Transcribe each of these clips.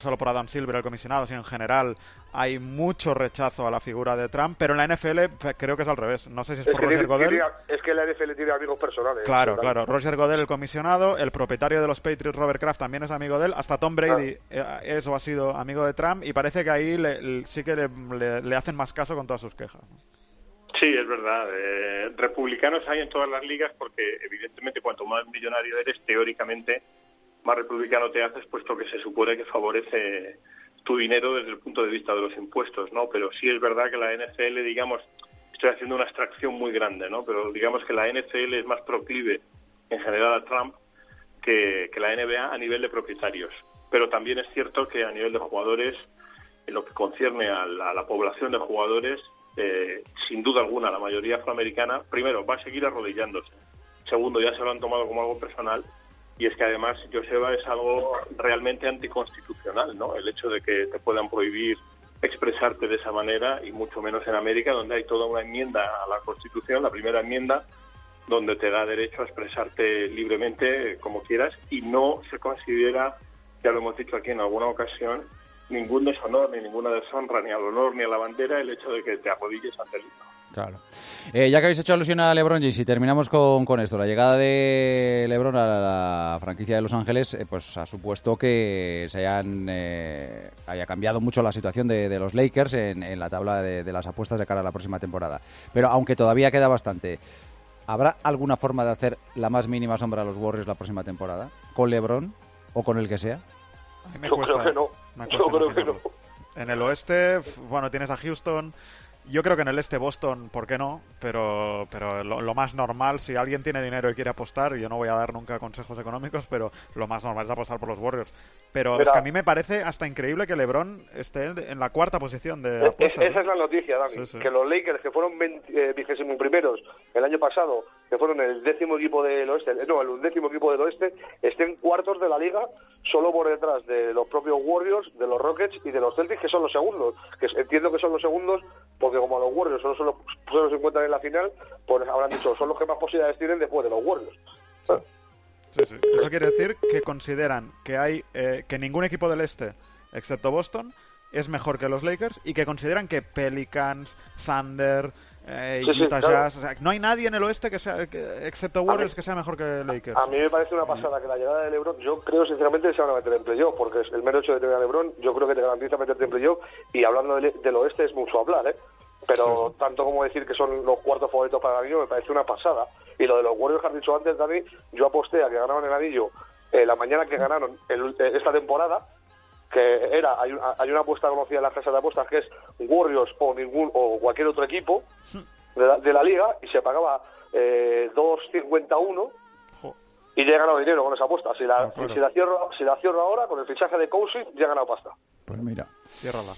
solo por Adam Silver, el comisionado, sino en general hay mucho rechazo a la figura de Trump, pero en la NFL creo que es al revés. No sé si es por Roger Goodell. Es que la NFL tiene amigos personales. Claro. Roger Goodell, el comisionado, el propietario de los Patriots, Robert Kraft, también es amigo de él. Hasta Tom Brady es o ha sido amigo de Trump, y parece que ahí sí que le hacen más caso con todas sus quejas. Sí, es verdad. Republicanos hay en todas las ligas porque, evidentemente, cuanto más millonario eres, teóricamente, más republicano te haces, puesto que se supone que favorece tu dinero desde el punto de vista de los impuestos, ¿no? Pero sí es verdad que la NFL, digamos, estoy haciendo una abstracción muy grande, ¿no? Pero digamos que la NFL es más proclive en general a Trump que la NBA a nivel de propietarios. Pero también es cierto que a nivel de jugadores, en lo que concierne a la población de jugadores, sin duda alguna, la mayoría afroamericana, primero, va a seguir arrodillándose. Segundo, ya se lo han tomado como algo personal. Y es que además, Joseba, es algo realmente anticonstitucional, ¿no? El hecho de que te puedan prohibir expresarte de esa manera, y mucho menos en América, donde hay toda una enmienda a la Constitución, la primera enmienda, donde te da derecho a expresarte libremente como quieras, y no se considera, ya lo hemos dicho aquí en alguna ocasión, ningún deshonor, ni ninguna deshonra, ni al honor, ni a la bandera, el hecho de que te arrodilles ante el himno. Claro. Ya que habéis hecho alusión a LeBron James, y terminamos con esto, la llegada de LeBron a la franquicia de Los Ángeles, pues ha supuesto que haya cambiado mucho la situación de los Lakers en la tabla de las apuestas de cara a la próxima temporada. Pero aunque todavía queda bastante, ¿habrá alguna forma de hacer la más mínima sombra a los Warriors la próxima temporada? ¿Con LeBron o con el que sea? Yo creo que no. En el oeste, bueno, tienes a Houston. Yo creo que en el este Boston, ¿por qué no? Pero lo más normal, si alguien tiene dinero y quiere apostar, yo no voy a dar nunca consejos económicos, pero lo más normal es apostar por los Warriors. Pero es que a mí me parece hasta increíble que LeBron esté en la cuarta posición de apuestas. Esa es la noticia, Dani, sí. Que los Lakers, que fueron 21º el año pasado, que fueron el 10º equipo del oeste, el 11º equipo del oeste, estén cuartos de la liga, solo por detrás de los propios Warriors, de los Rockets y de los Celtics, que son los segundos. Que entiendo que son los segundos porque como a los Warriors solo se encuentran en la final, pues habrán dicho, son los que más posibilidades tienen después de los Warriors. Sí. Eso quiere decir que consideran que hay que ningún equipo del este, excepto Boston, es mejor que los Lakers, y que consideran que Pelicans, Thunder, Utah Jazz, o sea, no hay nadie en el oeste que sea, excepto Warriors, que sea mejor que Lakers. A mí me parece una pasada que la llegada de LeBron, yo creo sinceramente que se van a meter en playoff, porque es el mero hecho de tener a LeBron, yo creo que te garantiza meterte en playoff, y hablando del oeste es mucho hablar, pero tanto como decir que son los cuartos favoritos para el anillo me parece una pasada. Y lo de los Warriors que has dicho antes, Dani, yo aposté a que ganaban el anillo la mañana que ganaron esta temporada, que hay una apuesta conocida en las casas de apuestas que es Warriors o cualquier otro equipo de la liga, y se pagaba 2.51 y ya he ganado dinero con esa apuesta. Si la cierro ahora con el fichaje de Cousins, ya he ganado pasta. Pues mira, ciérrala.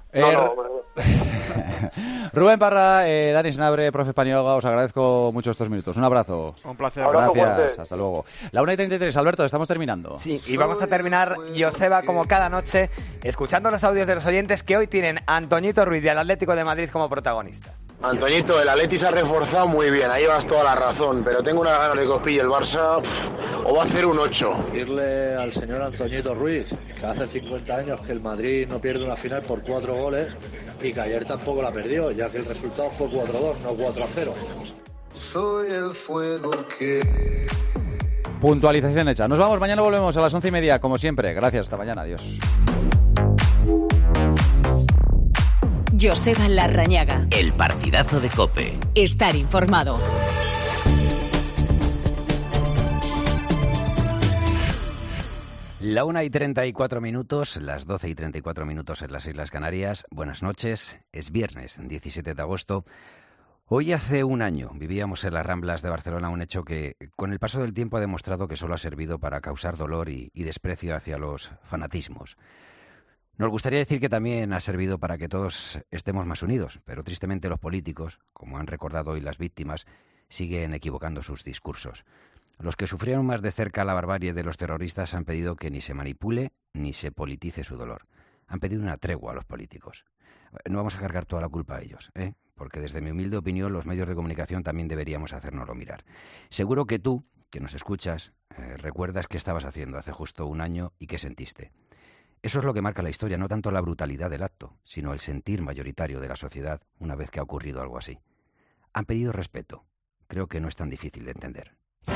Rubén Parra, Dani Senabre, profe Paniagua, os agradezco mucho estos minutos. Un abrazo. Un placer. Gracias, hasta luego. La 1:33, Alberto, estamos terminando. Sí, y vamos a terminar, Joseba, como cada noche, escuchando los audios de los oyentes que hoy tienen a Antoñito Ruiz y al Atlético de Madrid como protagonistas. Antoñito, el Atleti se ha reforzado muy bien, ahí vas toda la razón, pero tengo unas ganas de que os pille el Barça, o va a hacer un 8. Decirle al señor Antoñito Ruiz que hace 50 años que el Madrid no pierde una final por 4 goles y que ayer tampoco la perdió, ya que el resultado fue 4-2, no 4-0. Soy el fuego que... Puntualización hecha. Nos vamos, mañana volvemos a las 11:30, como siempre. Gracias, hasta mañana, adiós. Joseba Larrañaga. El partidazo de COPE. Estar informado. La 1:34, las 12:34 en las Islas Canarias. Buenas noches, es viernes, 17 de agosto. Hoy hace un año vivíamos en las Ramblas de Barcelona un hecho que, con el paso del tiempo, ha demostrado que solo ha servido para causar dolor y desprecio hacia los fanatismos. Nos gustaría decir que también ha servido para que todos estemos más unidos, pero tristemente los políticos, como han recordado hoy las víctimas, siguen equivocando sus discursos. Los que sufrieron más de cerca la barbarie de los terroristas han pedido que ni se manipule ni se politice su dolor. Han pedido una tregua a los políticos. No vamos a cargar toda la culpa a ellos, porque desde mi humilde opinión los medios de comunicación también deberíamos hacérnoslo mirar. Seguro que tú, que nos escuchas, recuerdas qué estabas haciendo hace justo un año y qué sentiste. Eso es lo que marca la historia, no tanto la brutalidad del acto, sino el sentir mayoritario de la sociedad una vez que ha ocurrido algo así. Han pedido respeto. Creo que no es tan difícil de entender.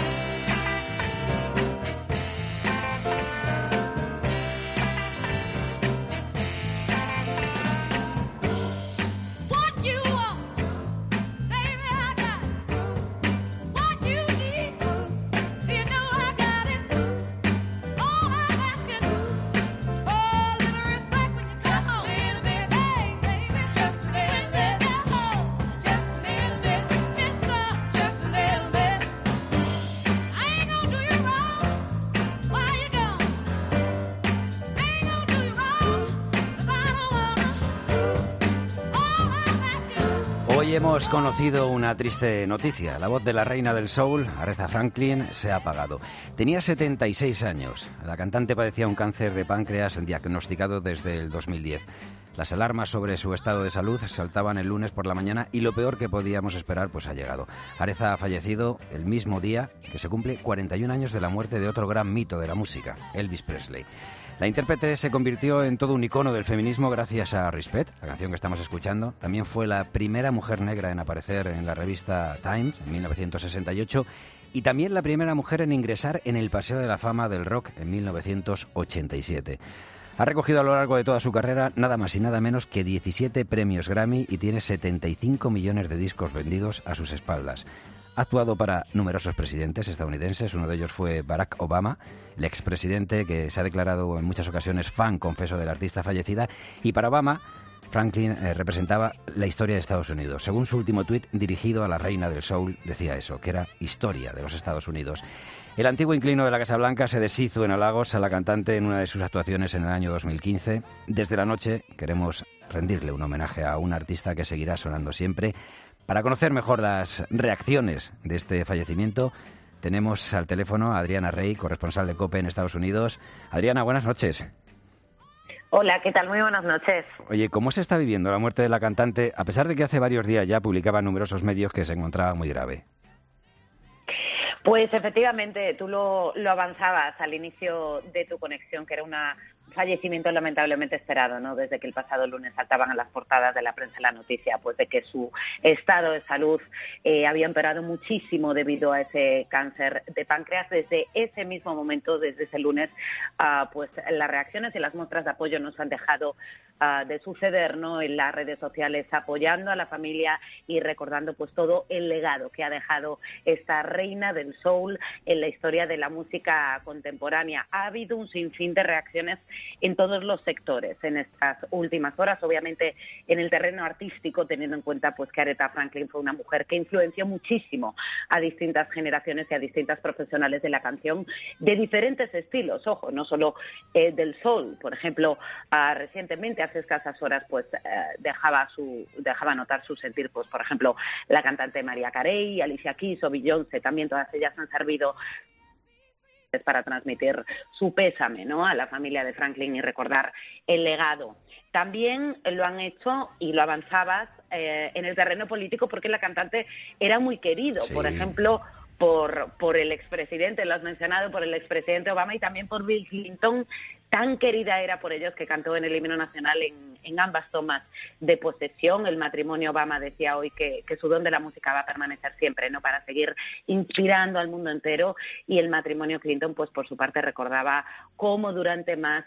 Hoy hemos conocido una triste noticia. La voz de la reina del soul, Aretha Franklin, se ha apagado. Tenía 76 años. La cantante padecía un cáncer de páncreas diagnosticado desde el 2010. Las alarmas sobre su estado de salud saltaban el lunes por la mañana y lo peor que podíamos esperar pues ha llegado. Aretha ha fallecido el mismo día que se cumple 41 años de la muerte de otro gran mito de la música, Elvis Presley. La intérprete se convirtió en todo un icono del feminismo gracias a Respect, la canción que estamos escuchando. También fue la primera mujer negra en aparecer en la revista Times en 1968 y también la primera mujer en ingresar en el Paseo de la Fama del Rock en 1987. Ha recogido a lo largo de toda su carrera nada más y nada menos que 17 premios Grammy y tiene 75 millones de discos vendidos a sus espaldas. Ha actuado para numerosos presidentes estadounidenses, uno de ellos fue Barack Obama, el expresidente que se ha declarado en muchas ocasiones fan confeso de la artista fallecida, y para Obama, Franklin representaba la historia de Estados Unidos. Según su último tuit dirigido a la reina del soul, decía eso, que era historia de los Estados Unidos. El antiguo inquilino de la Casa Blanca se deshizo en halagos a la cantante en una de sus actuaciones en el año 2015. Desde la noche queremos rendirle un homenaje a un artista que seguirá sonando siempre. Para conocer mejor las reacciones de este fallecimiento, tenemos al teléfono a Adriana Rey, corresponsal de COPE en Estados Unidos. Adriana, buenas noches. Hola, ¿qué tal? Muy buenas noches. Oye, ¿cómo se está viviendo la muerte de la cantante, a pesar de que hace varios días ya publicaban numerosos medios que se encontraba muy grave? Pues efectivamente, tú lo avanzabas al inicio de tu conexión, que era un fallecimiento lamentablemente esperado, ¿no? Desde que el pasado lunes saltaban a las portadas de la prensa la noticia, pues de que su estado de salud había empeorado muchísimo debido a ese cáncer de páncreas. Desde ese mismo momento, desde ese lunes, pues las reacciones y las muestras de apoyo nos han dejado de suceder, ¿no? En las redes sociales, apoyando a la familia y recordando pues todo el legado que ha dejado esta reina del soul en la historia de la música contemporánea. Ha habido un sinfín de reacciones en todos los sectores en estas últimas horas, obviamente en el terreno artístico, teniendo en cuenta pues que Aretha Franklin fue una mujer que influenció muchísimo a distintas generaciones y a distintas profesionales de la canción de diferentes estilos, ojo, no solo del soul. Por ejemplo, recientemente, hace escasas horas, pues dejaba notar su sentir, pues por ejemplo, la cantante Mariah Carey, Alicia Keys o Beyoncé, también todas ellas han servido para transmitir su pésame, ¿no?, a la familia de Franklin y recordar el legado. También lo han hecho, y lo avanzabas, en el terreno político, porque la cantante era muy querido, sí. Por ejemplo, por el expresidente, lo has mencionado, por el expresidente Obama y también por Bill Clinton. Tan querida era por ellos que cantó en el himno nacional en ambas tomas de posesión. El matrimonio Obama decía hoy que su don de la música va a permanecer siempre, ¿no?, para seguir inspirando al mundo entero. Y el matrimonio Clinton, pues por su parte, recordaba cómo durante más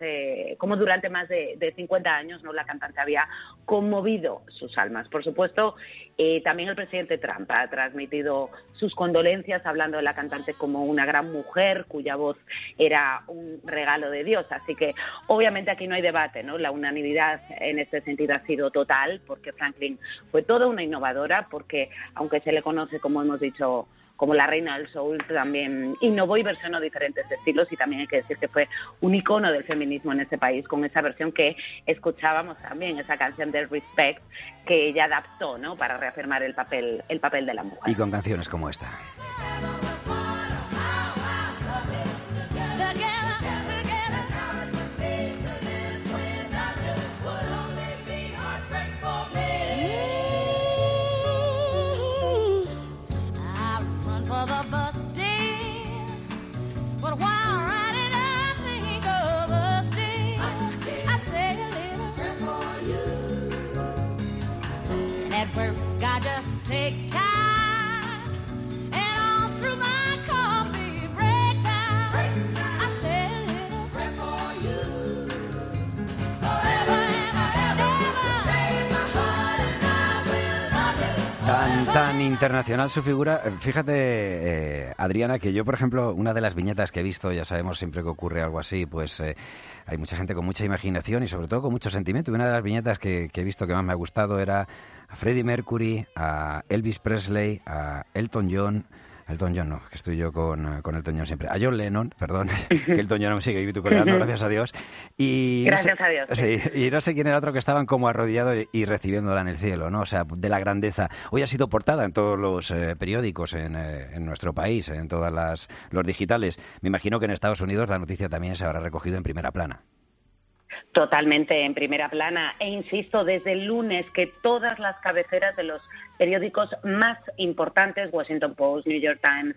de 50 años, ¿no?, la cantante había conmovido sus almas. Por supuesto, también el presidente Trump ha transmitido sus condolencias, hablando de la cantante como una gran mujer cuya voz era un regalo de Dios. Así que obviamente aquí no hay debate, ¿no? La unanimidad en este sentido ha sido total, porque Franklin fue toda una innovadora, porque aunque se le conoce, como hemos dicho, como la reina del soul, también innovó y versionó diferentes estilos, y también hay que decir que fue un icono del feminismo en este país, con esa versión que escuchábamos también, esa canción de Respect, que ella adaptó, ¿no?, para reafirmar el papel de la mujer. Y con canciones como esta. Tan internacional su figura. Fíjate, Adriana, que yo, por ejemplo, una de las viñetas que he visto, ya sabemos siempre que ocurre algo así, pues hay mucha gente con mucha imaginación y sobre todo con mucho sentimiento. Y una de las viñetas que he visto que más me ha gustado era a Freddie Mercury, a Elvis Presley, a Elton John no, que estoy yo con Elton John siempre. A John Lennon, perdón, que Elton John me sigue vituperando, gracias a Dios. Y gracias a Dios. Sí, y no sé quién era otro que estaban como arrodillados y recibiéndola en el cielo, ¿no? O sea, de la grandeza. Hoy ha sido portada en todos los periódicos en nuestro país, en todas los digitales. Me imagino que en Estados Unidos la noticia también se habrá recogido en primera plana. Totalmente en primera plana. E insisto, desde el lunes que todas las cabeceras de los periódicos más importantes, Washington Post, New York Times,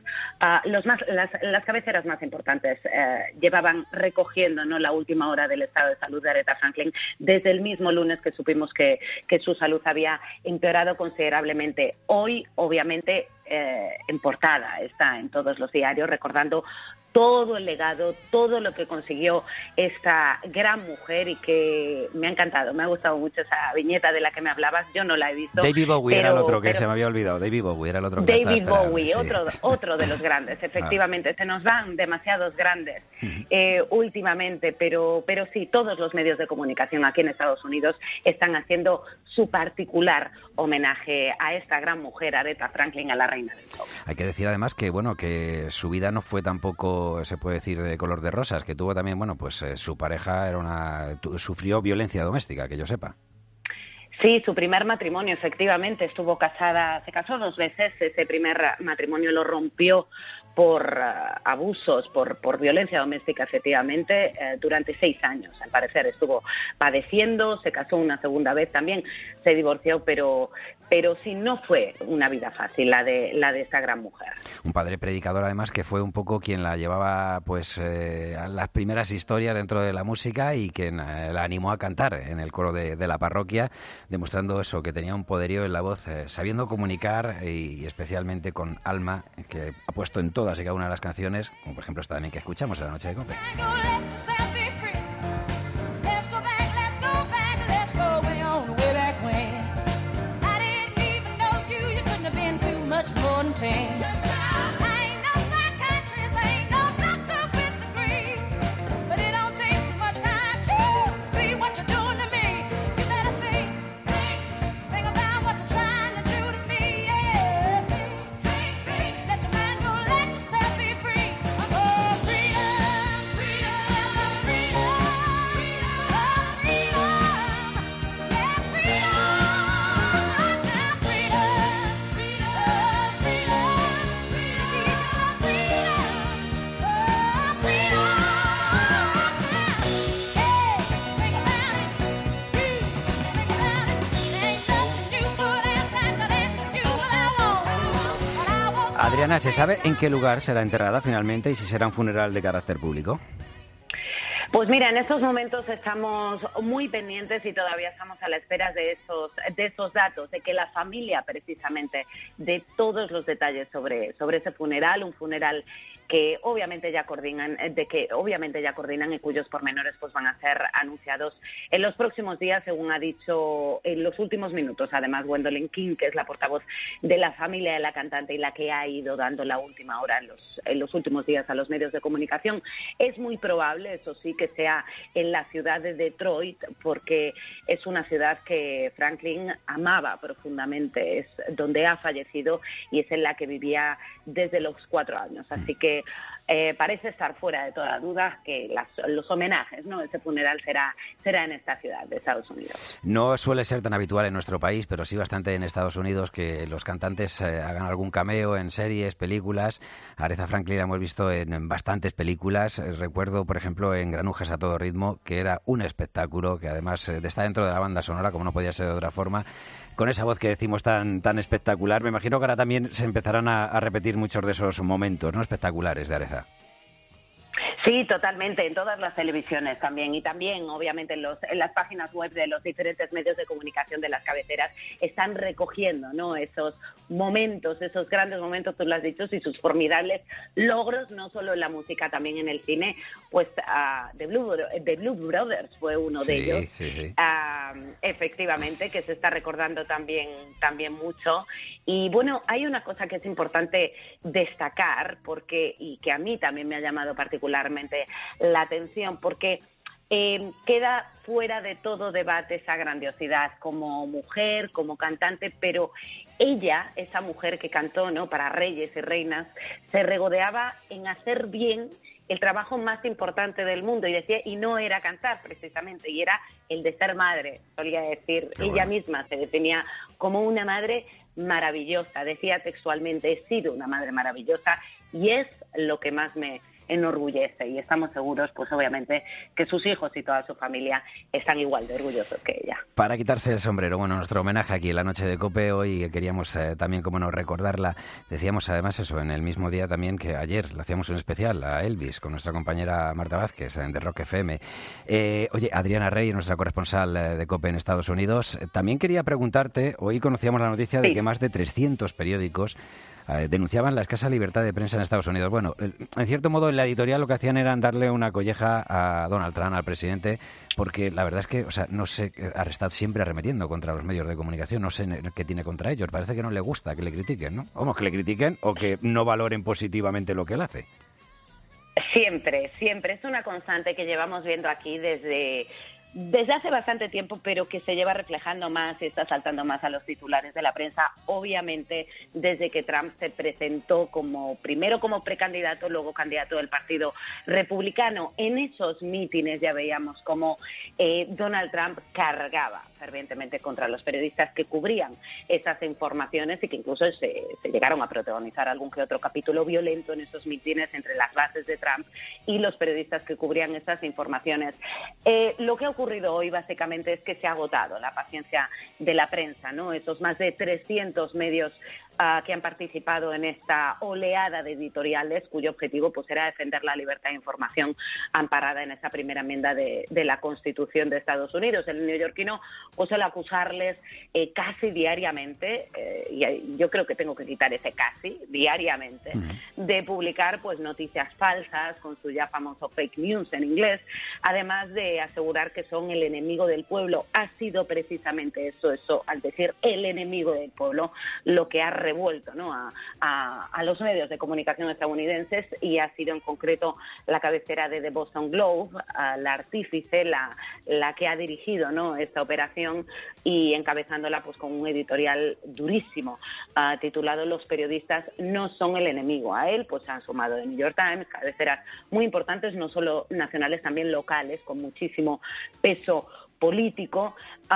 las cabeceras más importantes llevaban recogiendo, ¿no?, la última hora del estado de salud de Aretha Franklin desde el mismo lunes que supimos que su salud había empeorado considerablemente. Hoy, obviamente, en portada está en todos los diarios recordando todo el legado, todo lo que consiguió esta gran mujer y que me ha encantado, me ha gustado mucho esa viñeta de la que me hablabas, yo no la he visto. David Bowie era el otro que se me había olvidado, David Bowie era el otro que David Bowie, sí. otro de los grandes, efectivamente, se nos dan demasiados grandes últimamente, pero sí, todos los medios de comunicación aquí en Estados Unidos están haciendo su particular homenaje a esta gran mujer, Aretha Franklin, a la reina del pop. Hay que decir además que, bueno, que su vida no fue tampoco, se puede decir, de color de rosas, que tuvo también, bueno, pues su pareja sufrió violencia doméstica, que yo sepa. Sí, su primer matrimonio, efectivamente, estuvo casada, se casó 2 veces, ese primer matrimonio lo rompió por abusos, por violencia doméstica, efectivamente, durante 6 años, al parecer estuvo padeciendo, se casó una segunda vez también, se divorció, pero sí, no fue una vida fácil la de esta gran mujer. Un padre predicador, además, que fue un poco quien la llevaba pues a las primeras historias dentro de la música y quien la animó a cantar en el coro de la parroquia, demostrando eso, que tenía un poderío en la voz, sabiendo comunicar y especialmente con alma, que ha puesto en todas y cada una de las canciones, como por ejemplo esta también que escuchamos en la noche de COPE. Adriana, ¿se sabe en qué lugar será enterrada finalmente y si será un funeral de carácter público? Pues mira, en estos momentos estamos muy pendientes y todavía estamos a la espera de esos datos, de que la familia precisamente dé todos los detalles sobre ese funeral, un funeral que obviamente ya coordinan y cuyos pormenores pues van a ser anunciados en los próximos días, según ha dicho en los últimos minutos. Además, Gwendolyn King, que es la portavoz de la familia de la cantante y la que ha ido dando la última hora en los últimos días a los medios de comunicación, es muy probable, eso sí, que sea en la ciudad de Detroit, porque es una ciudad que Franklin amaba profundamente, es donde ha fallecido y es en la que vivía desde los 4 años. Así que parece estar fuera de toda duda que los homenajes, ¿no?, ese funeral será en esta ciudad de Estados Unidos. No suele ser tan habitual en nuestro país, pero sí bastante en Estados Unidos que los cantantes hagan algún cameo en series, películas. A Aretha Franklin la hemos visto en bastantes películas. Recuerdo, por ejemplo, en Granujas a todo ritmo, que era un espectáculo, que además está dentro de la banda sonora, como no podía ser de otra forma, con esa voz que decimos tan espectacular. Me imagino que ahora también se empezarán a repetir muchos de esos momentos, ¿no?, espectaculares de Aretha. Sí, totalmente, en todas las televisiones también, y también obviamente en las páginas web de los diferentes medios de comunicación de las cabeceras están recogiendo, ¿no?, esos momentos, esos grandes momentos, tú lo has dicho, y sus formidables logros, no solo en la música, también en el cine. Pues The Blue Brothers fue uno de ellos. Sí. efectivamente, que se está recordando también mucho. Y bueno, hay una cosa que es importante destacar, y que a mí también me ha llamado particularmente la atención, porque queda fuera de todo debate esa grandiosidad como mujer, como cantante, pero ella, esa mujer que cantó, ¿no?, para reyes y reinas, se regodeaba en hacer bien el trabajo más importante del mundo, y decía, y no era cantar precisamente, y era el de ser madre, solía decir. Ella misma se definía como una madre maravillosa, decía textualmente, he sido una madre maravillosa, y es lo que más me enorgullece, y estamos seguros, pues obviamente, que sus hijos y toda su familia están igual de orgullosos que ella. Para quitarse el sombrero, bueno, nuestro homenaje aquí en la noche de COPE, hoy queríamos también, como no, recordarla. Decíamos además eso, en el mismo día también que ayer le hacíamos un especial a Elvis con nuestra compañera Marta Vázquez de Rock FM. Oye, Adriana Rey, nuestra corresponsal de COPE en Estados Unidos, también quería preguntarte, hoy conocíamos la noticia de que más de 300 periódicos denunciaban la escasa libertad de prensa en Estados Unidos. Bueno, en cierto modo en la editorial lo que hacían era darle una colleja a Donald Trump, al presidente, porque la verdad es que, o sea, no sé, ha estado siempre arremetiendo contra los medios de comunicación, no sé qué tiene contra ellos, parece que no le gusta que le critiquen, ¿no? Vamos, que le critiquen o que no valoren positivamente lo que él hace. Siempre, es una constante que llevamos viendo aquí desde hace bastante tiempo, pero que se lleva reflejando más y está saltando más a los titulares de la prensa, obviamente desde que Trump se presentó primero como precandidato, luego candidato del Partido Republicano. En esos mítines ya veíamos cómo Donald Trump cargaba fervientemente contra los periodistas que cubrían esas informaciones, y que incluso se llegaron a protagonizar algún que otro capítulo violento en esos mítines entre las bases de Trump y los periodistas que cubrían esas informaciones. Lo que ha ocurrido hoy básicamente es que se ha agotado la paciencia de la prensa, ¿no? Esos más de 300 medios que han participado en esta oleada de editoriales cuyo objetivo pues era defender la libertad de información amparada en esa primera enmienda de la Constitución de Estados Unidos. El neoyorquino pues suele acusarles casi diariamente, y yo creo que tengo que quitar ese casi, diariamente, de publicar pues noticias falsas con su ya famoso fake news en inglés, además de asegurar que son el enemigo del pueblo. Ha sido precisamente eso, al decir el enemigo del pueblo, lo que ha revuelto, ¿no?, a los medios de comunicación estadounidenses, y ha sido en concreto la cabecera de The Boston Globe, la artífice, la que ha dirigido, ¿no?, esta operación, y encabezándola pues con un editorial durísimo titulado "Los periodistas no son el enemigo". A él pues se han sumado The New York Times, cabeceras muy importantes, no solo nacionales, también locales, con muchísimo peso político.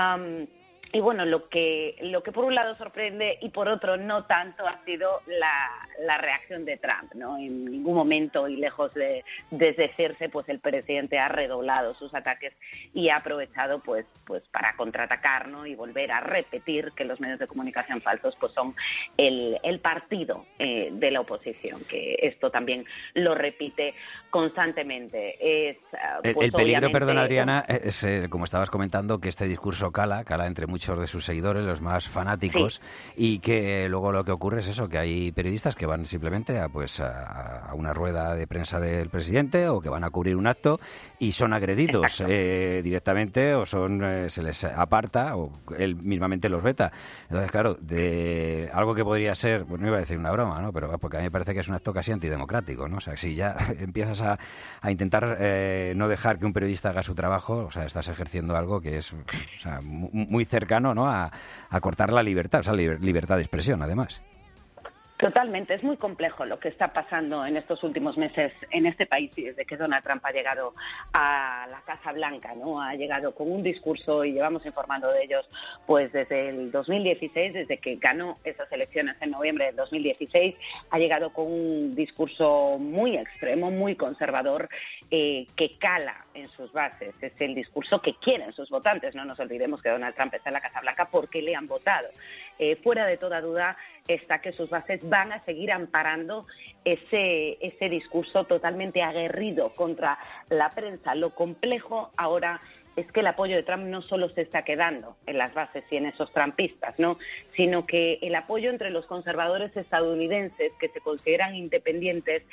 Y bueno, lo que por un lado sorprende y por otro no tanto ha sido la reacción de Trump, ¿no? En ningún momento, y lejos de desdecirse, pues el presidente ha redoblado sus ataques y ha aprovechado pues para contraatacar, ¿no?, y volver a repetir que los medios de comunicación falsos pues son el partido de la oposición, que esto también lo repite constantemente. El peligro, perdón, Adriana, es, como estabas comentando, que este discurso cala entre muchos de sus seguidores, los más fanáticos, y que luego lo que ocurre es eso, que hay periodistas que van simplemente a una rueda de prensa del presidente, o que van a cubrir un acto y son agredidos directamente, o se les aparta, o él mismamente los veta. Entonces, claro, de algo que podría ser, bueno, iba a decir una broma, ¿no?, pero porque a mí me parece que es un acto casi antidemocrático, ¿no? O sea, si ya empiezas a intentar no dejar que un periodista haga su trabajo, o sea, estás ejerciendo algo que es, o sea, muy cercano, ¿no?, a cortar la libertad, o sea, libertad de expresión, además. Totalmente, es muy complejo lo que está pasando en estos últimos meses en este país, y desde que Donald Trump ha llegado a la Casa Blanca, ¿no? Ha llegado con un discurso, y llevamos informando de ellos pues desde el 2016, desde que ganó esas elecciones en noviembre del 2016, ha llegado con un discurso muy extremo, muy conservador, que cala en sus bases. Es el discurso que quieren sus votantes. No nos olvidemos que Donald Trump está en la Casa Blanca porque le han votado. Fuera de toda duda está que sus bases van a seguir amparando ese discurso totalmente aguerrido contra la prensa. Lo complejo ahora es que el apoyo de Trump no solo se está quedando en las bases y en esos trumpistas, ¿no?, sino que el apoyo entre los conservadores estadounidenses que se consideran independientes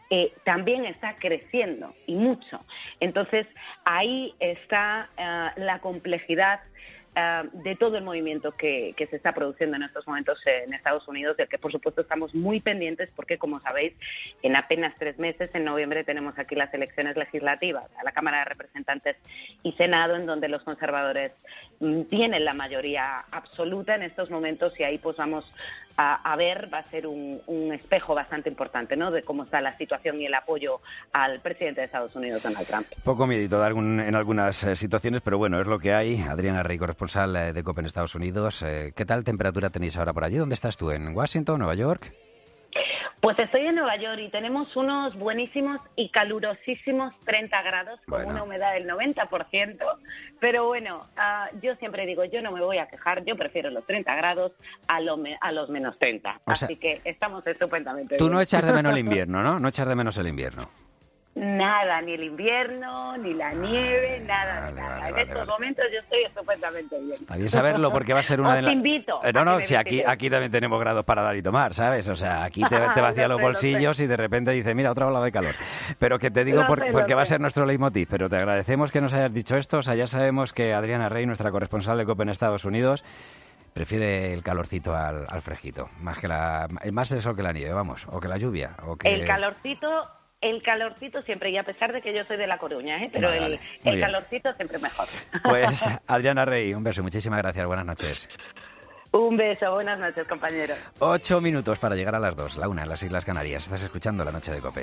también está creciendo y mucho. Entonces, ahí está la complejidad de todo el movimiento que se está produciendo en estos momentos en Estados Unidos, del que por supuesto estamos muy pendientes porque, como sabéis, en apenas 3 meses, en noviembre, tenemos aquí las elecciones legislativas a la Cámara de Representantes y Senado, en donde los conservadores tienen la mayoría absoluta en estos momentos, y ahí pues vamos a ver, va a ser un espejo bastante importante, ¿no?, de cómo está la situación y el apoyo al presidente de Estados Unidos, Donald Trump. Poco miedito en algunas situaciones, pero bueno, es lo que hay. Adriana Rey, corresponsal de COPE en Estados Unidos. ¿Qué tal temperatura tenéis ahora por allí? ¿Dónde estás tú? ¿En Washington, Nueva York? Pues estoy en Nueva York y tenemos unos buenísimos y calurosísimos 30 grados con una humedad del 90%, pero bueno, yo siempre digo, yo no me voy a quejar, yo prefiero los 30 grados a los menos 30, o sea, así que estamos estupendamente Tú bien. no echas de menos el invierno, ¿no? No echas de menos el invierno. Nada, ni el invierno, ni la nieve, nada. En estos momentos yo estoy estupendamente bien. Está bien saberlo, porque va a ser una de las... Os invito. No, si aquí también tenemos grados para dar y tomar, ¿sabes? O sea, aquí te vacía los bolsillos y de repente dices, mira, otra ola de calor. Pero que te digo porque va a ser nuestro leitmotiv. Pero te agradecemos que nos hayas dicho esto. O sea, ya sabemos que Adriana Rey, nuestra corresponsal de COPE en Estados Unidos, prefiere el calorcito al fresquito. Más el sol que la nieve, vamos, o que la lluvia. O que... El calorcito siempre, y a pesar de que yo soy de La Coruña, pero vale, el calorcito siempre mejor. Pues Adriana Rey, un beso, muchísimas gracias, buenas noches. Un beso, buenas noches, compañero. 8 minutos para llegar a las 2, la 1 en las Islas Canarias. Estás escuchando La Noche de COPE.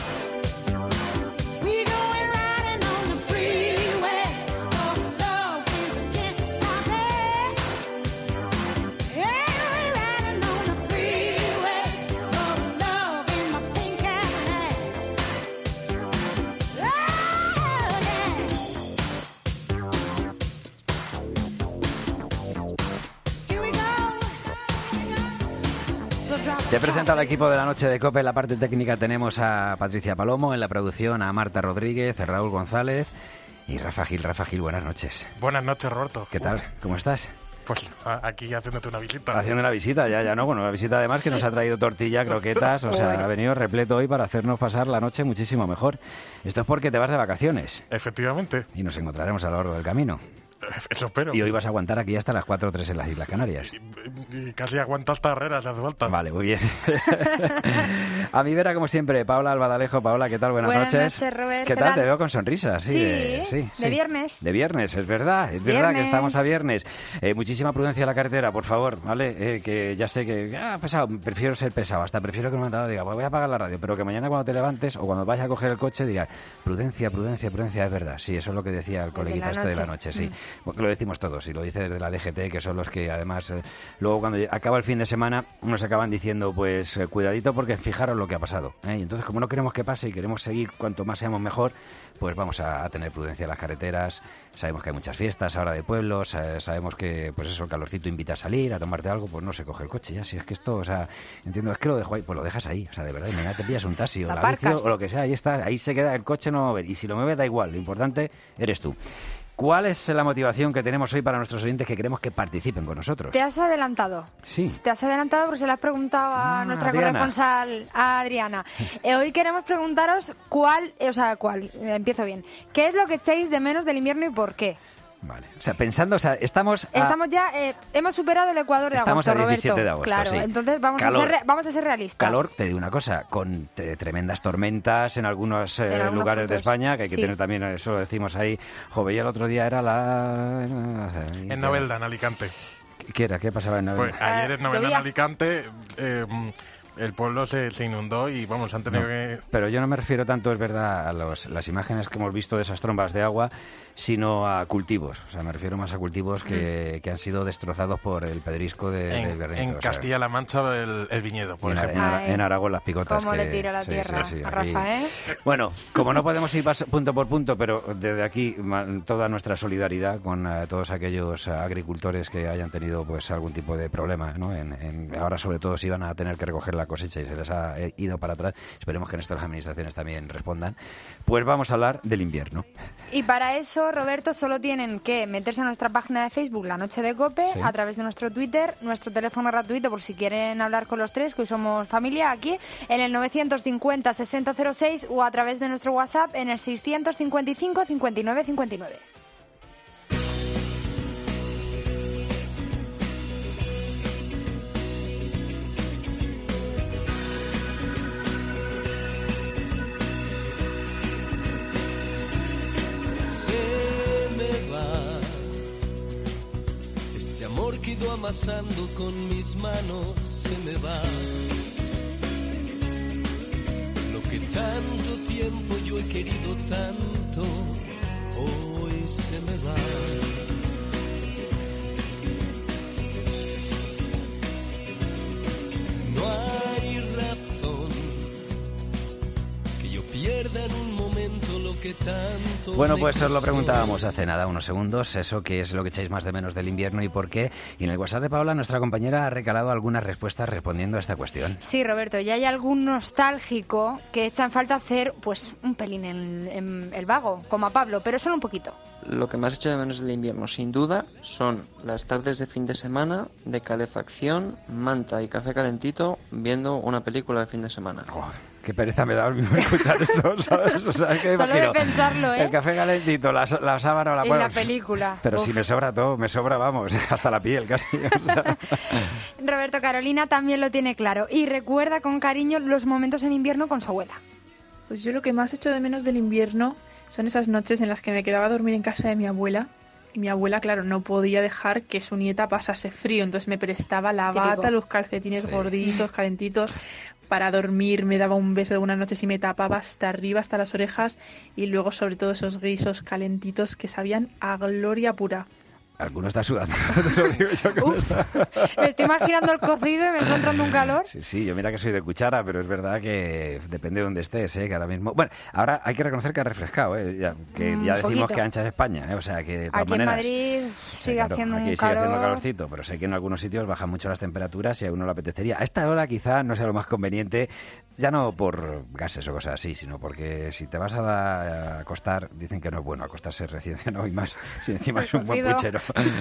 Te presenta al equipo de La Noche de COPE. En la parte técnica tenemos a Patricia Palomo, en la producción a Marta Rodríguez, a Raúl González y Rafa Gil. Rafa Gil, buenas noches. Buenas noches, Roberto. ¿Qué tal? ¿Cómo estás? Pues aquí haciéndote una visita. Haciendo una visita, ya no. Bueno, una visita además que nos ha traído tortilla, croquetas, o sea, ha venido repleto hoy para hacernos pasar la noche muchísimo mejor. Esto es porque te vas de vacaciones. Efectivamente. Y nos encontraremos a lo largo del camino. Eso espero. Y hoy vas a aguantar aquí hasta las 4 o 3 en las Islas Canarias. Y casi aguanto hasta Herrera, si hace falta. Vale, muy bien. A mi vera, como siempre, Paula Albadalejo. Paula, ¿qué tal? Buenas noches, Robert. ¿Qué tal? Te veo con sonrisas. Sí, de viernes. De viernes, es verdad que estamos a viernes. Muchísima prudencia en la carretera, por favor, ¿vale? Que ya sé que pesado, prefiero ser pesado, hasta prefiero que un momento diga, pues voy a apagar la radio, pero que mañana cuando te levantes o cuando vayas a coger el coche diga, prudencia, es verdad. Sí, eso es lo que decía el coleguita de la noche, sí. Porque lo decimos todos, y lo dice desde la DGT, que son los que además luego cuando acaba el fin de semana nos acaban diciendo, pues cuidadito porque fijaros lo que ha pasado, ¿eh? Y entonces, como no queremos que pase y queremos seguir cuanto más seamos mejor, pues vamos a tener prudencia en las carreteras. Sabemos que hay muchas fiestas ahora de pueblos, sabemos que pues eso, el calorcito invita a salir, a tomarte algo, pues no se coge el coche ya. Si es que esto, o sea, entiendo, es que lo dejo ahí, pues lo dejas ahí, o sea, de verdad, y mañana te pillas un taxi o la bici o lo que sea, ahí está, ahí se queda, el coche no va a mover, y si lo mueve da igual, lo importante eres tú. ¿Cuál es la motivación que tenemos hoy para nuestros oyentes que queremos que participen con nosotros? Te has adelantado. Sí. Te has adelantado porque se lo has preguntado a nuestra corresponsal, a Adriana. Hoy queremos preguntaros empiezo bien. ¿Qué es lo que echáis de menos del invierno y por qué? Vale, o sea, pensando, o sea, estamos ya, hemos superado el Ecuador de agosto, Roberto. Estamos a 17 Roberto. de agosto, claro, sí. Entonces vamos a ser realistas. Calor, te digo una cosa, con tremendas tormentas en algunos lugares de España, que hay que tener también, eso lo decimos ahí. Joder, el otro día era en Novelda, en Alicante. ¿Qué era? ¿Qué pasaba en Novelda? Pues ayer en Novelda, en Alicante... el pueblo se inundó y vamos, han tenido que... Pero yo no me refiero tanto, es verdad, a las imágenes que hemos visto de esas trombas de agua, sino a cultivos. O sea, me refiero más a cultivos que han sido destrozados por el pedrisco del granizo. En Castilla-La Mancha el viñedo, por ejemplo. En Aragón las picotas. ¿Cómo le tira la tierra a Rafa, Bueno, como no podemos ir punto por punto, pero desde aquí toda nuestra solidaridad con todos aquellos agricultores que hayan tenido pues algún tipo de problema, ¿no? Ahora sobre todo si van a tener que recoger la cosecha y se les ha ido para atrás, esperemos que en esto las administraciones también respondan, pues vamos a hablar del invierno. Y para eso, Roberto, solo tienen que meterse a nuestra página de Facebook, La Noche de COPE, sí, a través de nuestro Twitter, nuestro teléfono gratuito por si quieren hablar con los tres, que hoy somos familia aquí, en el 950-6006 o a través de nuestro WhatsApp en el 655-5959. Este amor que he ido amasando con mis manos se me va. Lo que tanto tiempo yo he querido tanto, hoy se me va. No hay razón que yo pierda en un momento lo que tanto. Bueno, pues os lo preguntábamos hace nada, unos segundos, eso que es lo que echáis más de menos del invierno y por qué. Y en el WhatsApp de Paola, nuestra compañera, ha recalado algunas respuestas respondiendo a esta cuestión. Sí, Roberto, ya hay algún nostálgico que echa en falta hacer pues un pelín en el vago, como a Pablo, pero solo un poquito. Lo que más echo de menos del invierno, sin duda, son las tardes de fin de semana, de calefacción, manta y café calentito, viendo una película de fin de semana. Oh, qué pereza me da al mismo escuchar esto, ¿sabes? O sea, es que solo de pensarlo, ¿eh? El café calentito, la sábana o la en la película. Pero si me sobra todo, me sobra, vamos, hasta la piel casi. O sea. Roberto, Carolina también lo tiene claro y recuerda con cariño los momentos en invierno con su abuela. Pues yo lo que más echo de menos del invierno son esas noches en las que me quedaba a dormir en casa de mi abuela. Y mi abuela, claro, no podía dejar que su nieta pasase frío, entonces me prestaba la bata, los calcetines gorditos, calentitos, para dormir, me daba un beso de buenas noches y me tapaba hasta arriba, hasta las orejas, y luego sobre todo esos guisos calentitos que sabían a gloria pura. Alguno está sudando, te lo digo yo con esta. Me estoy imaginando el cocido y me está entrando un calor. Sí, yo mira que soy de cuchara, pero es verdad que depende de dónde estés, que ahora mismo... Bueno, ahora hay que reconocer que ha refrescado, ya decimos poquito. que ancha es España, o sea que de todas aquí maneras... en Madrid sigue haciendo un aquí calor. Sigue haciendo calorcito, pero sé que en algunos sitios bajan mucho las temperaturas y a uno le apetecería. A esta hora quizá no sea lo más conveniente, ya no por gases o cosas así, sino porque si te vas a acostar, dicen que no es bueno acostarse recién cenado y más, si encima es un buen puchero.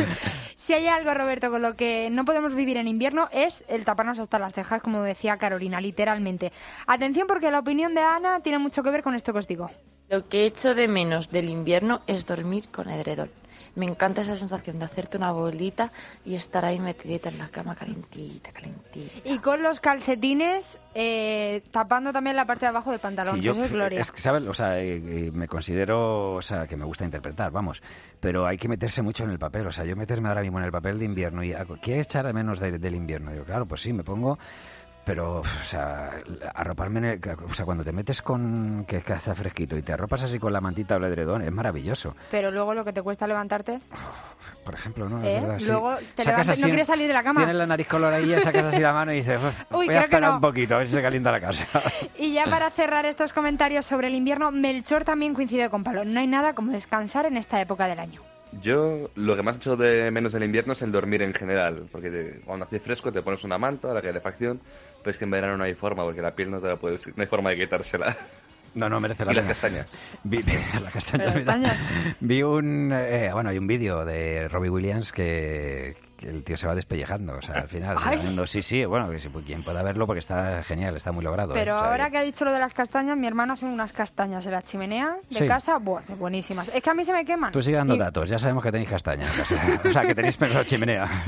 Si hay algo, Roberto, con lo que no podemos vivir en invierno es el taparnos hasta las cejas, como decía Carolina, literalmente. Atención, porque la opinión de Ana tiene mucho que ver con esto que os digo. Lo que echo de menos del invierno es dormir con edredón. Me encanta esa sensación de hacerte una bolita y estar ahí metidita en la cama calentita, calentita. Y con los calcetines tapando también la parte de abajo del pantalón, sí, que eso es gloria. Es que, ¿sabes? O sea, me considero, o sea, que me gusta interpretar, vamos, pero hay que meterse mucho en el papel. O sea, yo meterme ahora mismo en el papel de invierno y ¿qué echar de menos del invierno? Digo, claro, pues sí, me pongo... Pero, o sea, arroparme o sea, cuando te metes con que está fresquito y te arropas así con la mantita o el edredón, es maravilloso. Pero luego lo que te cuesta levantarte... Por ejemplo, ¿no? Es verdad, luego sí. te levantas y no quieres salir de la cama. Tienes la nariz coloradilla, sacas así la mano y dices, voy a esperar un poquito, a ver si se calienta la casa. Y ya para cerrar estos comentarios sobre el invierno, Melchor también coincide con Pablo. No hay nada como descansar en esta época del año. Yo lo que más echo de menos del invierno es el dormir en general, porque cuando hace fresco te pones una manta, la calefacción, pero es que en verano no hay forma, porque la piel no te la puedes, no hay forma de quitársela. No merece la pena. Y las castañas. Las castañas. Vi hay un vídeo de Robbie Williams que el tío se va despellejando, o sea, al final, sí, bueno, quien pueda verlo porque está genial, está muy logrado. Pero ahora que ha dicho lo de las castañas, mi hermano hace unas castañas en la chimenea de casa, buenísimas. Es que a mí se me queman. Tú sigue dando datos, ya sabemos que tenéis castañas en casa, o sea, que tenéis la chimenea.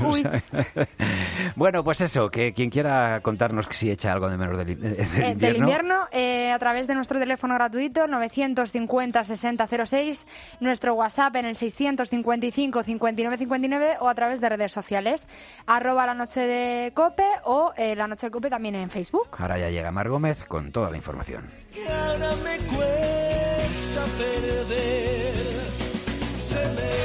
Bueno, pues eso, que quien quiera contarnos si echa algo de menos del invierno. Del invierno, a través de nuestro teléfono gratuito, 950-6006, nuestro WhatsApp en el 655-5959 o a través de redes sociales. @la noche de COPE o La Noche de COPE también en Facebook. Ahora ya llega Mar Gómez con toda la información. Y ahora me cuesta perder, se me